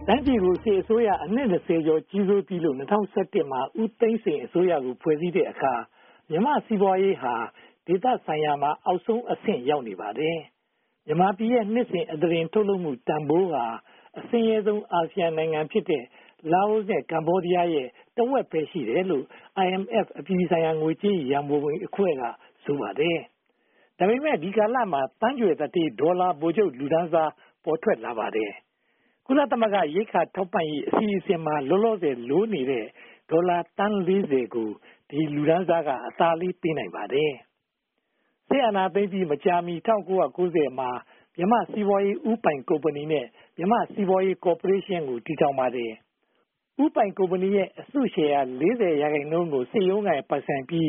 တန်းပြည်ကိုစစ်အစိုးရအနှစ်20ကျော်ကြီးစိုးပြီးလို့2017မှာဦးသိန်းစိန်အစိုးရကိုဖွဲ့စည်းတဲ့အခါမြန်မာစီးပွားရေးဟာဒေသဆိုင်ရာမှာအောက်ဆုံးအဆင့်ရောက်နေပါတယ်။မြန်မာပြည်ရဲ့နှစ်စဉ်အသားတင်ထုတ်လုပ်မှုတန်ဖိုးဟာအဆင်းရဲဆုံးအာဆီယံနိုင်ငံဖြစ်တဲ့လာအိုနဲ့ကမ္ဘောဒီးယားရဲ့တဝက်ပဲရှိတယ်လို့ IMF အပြည်ပြည်ဆိုင်ရာငွေကြေးရန်ပုံငွေအဖွဲ့ကဆိုပါတယ်။ဒါပေမဲ့ဒီကာလမှာတန်းကြွယ်တတိဒေါ်လာဗိုလ်ချုပ်လူဒန်းစားပေါ်ထွက်လာပါတယ်။ကုလသမဂ္ဂရိက္ခာထောက်ပံ့ရေးအစီအစဉ်မှာလောလောဆယ်လိုနေတဲ့ဒေါ်လာတန်း40ကိုဒီလူဒန်းစားကအသာလေးပေးနိုင်ပါတယ်။စစ်အာဏာသိမ်းပြီးမကြာမီ1990မှာမြန်မာစီးပွားရေးဥပိုင်ကုမ္ပဏီနဲ့မြန်မာစီးပွားရေးကော်ပိုရေးရှင်းကိုတည်ထောင်ပါတယ်။ဥပိုင်ကုမ္ပဏီရဲ့အစုရှယ်ယာ40%ကိုစစ်ရုံးကန်ပိုင်ဆိုင်ပြီး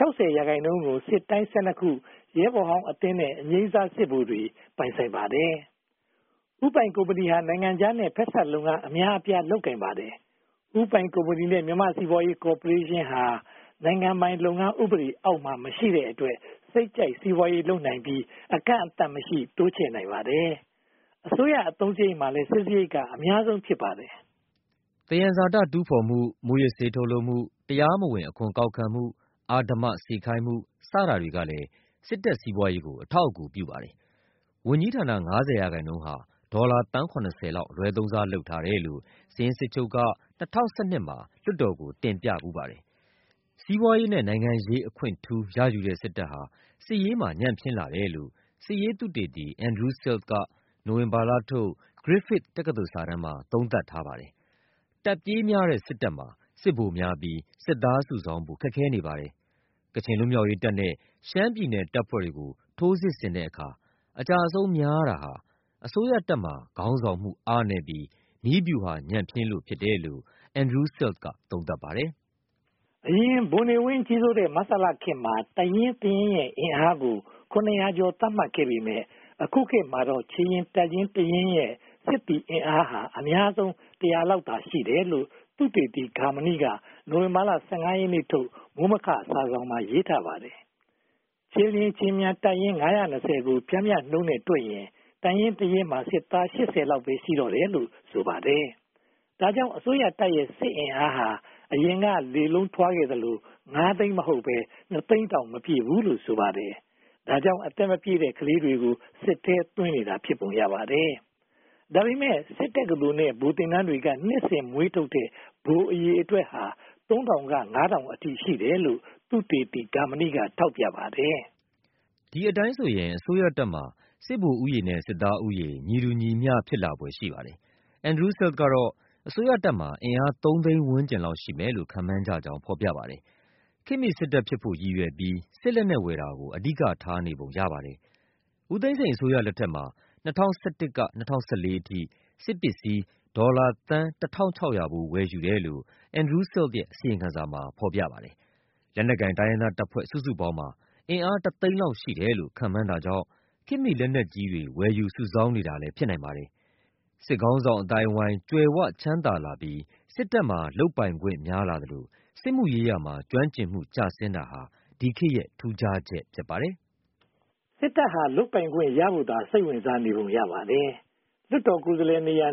60%ကိုစစ်တိုင်း12ခုရဲဘော်ဟောင်းအသင်းနဲ့အငြိမ်းစားစစ်ဗိုလ်တွေပိုင်ဆိုင်ပါတယ်။ဥပိုင်ကုမ္ပဏီဟာနိုင်ငံခြားနဲ့ဖက်စပ်လုပ်ငန်းအများအပြားလုပ်ကိုင်ပါတယ်။ဥပိုင်ကုမ္ပဏီနဲ့မြန်မာစီးပွားရေးကော်ပိုရေးရှင်းဟာနိုင်ငံပိုင်လုပ်ငန်းဥပဒေအောက်မှာမရှိတဲ့အတွက်စိတ်ကြိုက်စီးပွားရေးလုပ်နိုင်ပြီးအကန့်အသတ်မရှိတိုးချဲ့နိုင်ပါတယ်။အစိုးရအသုံးစရိတ်မှာလည်းစစ်စရိတ်ကအများဆုံးဖြစ်ပါတယ်။သယံဇာတတူးဖော်မှု၊မူးယစ်ဆေးထုတ်လုပ်မှု၊တရားမဝင်အခွန်ကောက်ခံမှု၊အဓမ္မစေခိုင်းမှုစတာတွေကလည်းစစ်တပ်စီးပွားရေးကိုအထောက်အကူပြုပါတယ်။ဝန်ကြီးဌာန50%ဟာဒေါ်လာသန်း70လောက်အလွဲသုံးစားလုပ်ထားတယ်လို့စာရင်းစစ်ချုပ်က2012မှာလွှတ်တော်ကိုတင်ပြပူးပါတယ်။စီးပွားရေးနဲ့နိုင်ငံရေးအခွင့်ထူးရယူတဲ့စစ်တပ်ဟာစစ်ရေးမှာညံ့ဖျင်းလာတယ်လို့စစ်ရေးသုတေသီ Andrew Silt ကနိုဝင်ဘာလထုတ် Griffith တက္ကသိုလ်စာတမ်းမှာသုံးသပ်ထားပါတယ်။တပ်ပြေးများတဲ့စစ်တပ်မှာစစ်ဗိုလ်များပြီးစစ်သားစုဆောင်းဖို့ခက်ခဲနေပါတယ်။ကချင်လွတ်မြောက်ရေးတပ်နဲ့ရှမ်းပြည်နယ်တပ်ဖွဲ့တွေကိုထိုးစစ်ဆင်တဲ့အခါအကျအဆုံးများတာဟာအစိုးရတပ်မှာခေါင်းဆောင်မှုအားနည်းပြီးနည်းဗျူဟာညံ့ဖျင်းလို့ဖြစ်တယ်လို့ Andrew Silt ကသုံးသပ်ပါတယ်။အရင်ဗိုလ်နေဝင်းကြီးစိုးတဲ့မဆလခေတ်မှာတရင်ရဲ့အင်အားကို900ကျော်သတ်မှတ်ခဲ့ပေမဲ့အခုခေတ်မှာတော့ချီရင်တရင်ရဲ့စစ်တီအင်အားဟာအများဆုံး100လောက်သာရှိတယ်လို့သုတေသီဂါမဏိကနိုဝင်ဘာလ15ရက်နေ့ထုတ်မိုးမခစာဆောင်မှာရေးထားပါတယ်။ချီရင်ချင်းမြန်တရင်920ကိုပြင်းပြနှုံးနဲ့တွေ့ရင်တရင်မှာစစ်သား80လောက်ပဲရှိတော့တယ်လို့ဆိုပါတယ်။ဒါကြောင့်အစိုးရတပ်ရဲ့စစ်အင်အားဟာအရင်ကလေလုံးထွားခဲ့သလို9သိန်းမဟုတ်ပဲ2သိန်းတောင်မပြည့်ဘူးလို့ဆိုပါတယ်။ဒါကြောင့်အသက်မပြည့်တဲ့ကလေးတွေကိုစစ်ထဲသွင်းနေတာဖြစ်ပုံရပါတယ်။ဒါပေမဲ့စစ်တပ်ကလူနဲ့ဘူတင်နန်းတွေကနှစ်စဉ်မွေးထုတ်တဲ့ဘူအရေးအတွက်ဟာ3000က9000အထိရှိတယ်လို့သူတေတီဂါမဏိကထောက်ပြပါတယ်။ဒီအတိုင်းဆိုရင်အစိုးရတပ်မှာစစ်ဗိုလ်ဥယျာဉ်နဲ့စစ်သားဥယျာဉ်ညီတူညီမျှဖြစ်လာဖွယ်ရှိပါတယ်။ Andrew Silt ကတော့အစိုးရတပ်မှာအင်အား3သိန်းဝန်းကျင်လောက်ရှိမယ်လို့ခန့်မှန်းကြကြောင်းဖော်ပြပါတယ်။ခေတ်မီစစ်တပ်ဖြစ်ဖို့ရည်ရွယ်ပြီးစစ်လက်နက်ဝယ်တာကိုအဓိကထားနေပုံရပါတယ်။ဦးသိန်းစိန်အစိုးရလက်ထက်မှာ2011က2014အထိစစ်ပစ္စည်းဒေါ်လာသန်း1600ဘူးဝယ်ယူတယ်လို့ Andrew Silt ရဲ့အစီရင်ခံစာမှာဖော်ပြပါတယ်။လက်နက်ကိုင်တိုင်းရင်းသားတပ်ဖွဲ့စုစုပေါင်းမှာအင်အား1သိန်းလောက်ရှိတယ်လို့ခန့်မှန်းတာကြောင့်ခေတ်မီလက်နက်ကြီးတွေဝယ်ယူစုဆောင်းနေတာလည်းဖြစ်နိုင်ပါတယ်။စစ်ခေါင်းဆောင်အတိုင်းအဝိုင်းကြွယ်ဝချမ်းသာလာပြီးစစ်တပ်မှာလုပ်ပိုင်ခွင့်များလာသလိုစစ်မှုရေးရာမှာကျွမ်းကျင်မှုကျဆင်းတာဟာဒီခေတ်ရဲ့ထူးခြားချက်ဖြစ်ပါတယ်။စစ်တပ်ဟာလုပ်ပိုင်ခွင့်ရဖို့သာစိတ်ဝင်စားနေပုံရပါတယ်။လွှတ်တော်ကိုယ်စားလှယ်နေရာ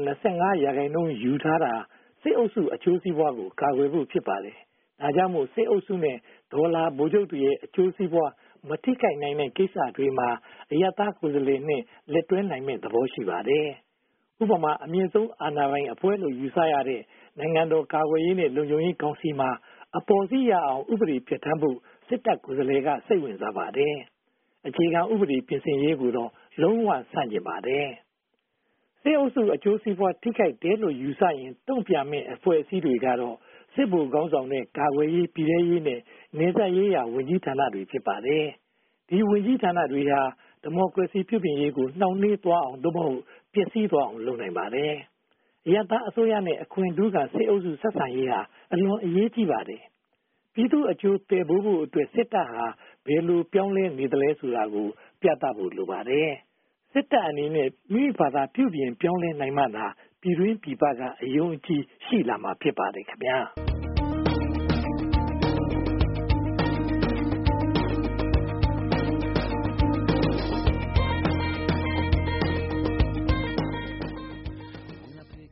25%ယူထားတာစစ်အုပ်စုအကျိုးစီးပွားကိုကာကွယ်ဖို့ဖြစ်ပါတယ်။ဒါကြောင့်မို့စစ်အုပ်စုနဲ့ဒေါ်လာဗိုလ်ချုပ်တွေရဲ့အကျိုးစီးပွားမထိခိုက်နိုင်တဲ့ကိစ္စတွေမှာအယက်သားကိုယ်စားလှယ်နဲ့လက်တွဲနိုင်မဲ့သဘောရှိပါတယ်။ဥပမာအမြင့်ဆုံးအာဏာပိုင်အဖွဲ့လို့ယူဆရတဲ့နိုင်ငံတော်ကာကွယ်ရေးနဲ့လုံခြုံရေးကောင်စီမှာအပေါ်စီးရအောင်ဥပဒေပြဋ္ဌာန်းဖို့စစ်တပ်ကိုယ်စားလှယ်ကစိတ်ဝင်စားပါတယ်။အခြေခံဥပဒေပြင်ဆင်ရေးကိုတော့လုံးဝဆန့်ကျင်ပါတယ်။စစ်အုပ်စုအကျိုးစီးပွားထိခိုက်တယ်လို့ယူဆရင်တုံ့ပြန်မဲ့အဖွဲ့အစည်းတွေကတော့စစ်ဗိုလ်ခေါင်းဆောင်တဲ့ကာကွယ်ရေးပြည်ထရေးနဲ့နေဆက်ရေးရာဝန်ကြီးဌာနတွေဖြစ်ပါတယ်။ဒီဝန်ကြီးဌာနတွေဟာဒီမိုကရေစီပြုပြင်ရေးကိုနှောင့်နှေးသွားအောင်သို့မဟုတ်ပျက်စီးသွားအောင်လုပ်နိုင်ပါတယ်။အရပ်သားအစိုးရနဲ့အခွင့်ထူးကစစ်အုပ်စုဆက်ဆံရေးဟာအလွန်အရေးကြီးပါတယ်။ပြည်သူ့အကျိုးတည်ဖို့အတွက်စစ်တပ်ဟာဘယ်လိုပြောင်းလဲနေသလဲဆိုတာကိုပြသဖို့လိုပါတယ်။စစ်တပ်အနေနဲ့မိဘာသာပြုပြင်ပြောင်းလဲနိုင်မှသာပြည်တွင်းပြည်ပကအယုံအကြည်ရှိလာမှာဖြစ်ပါတယ်ခင်ဗျာ။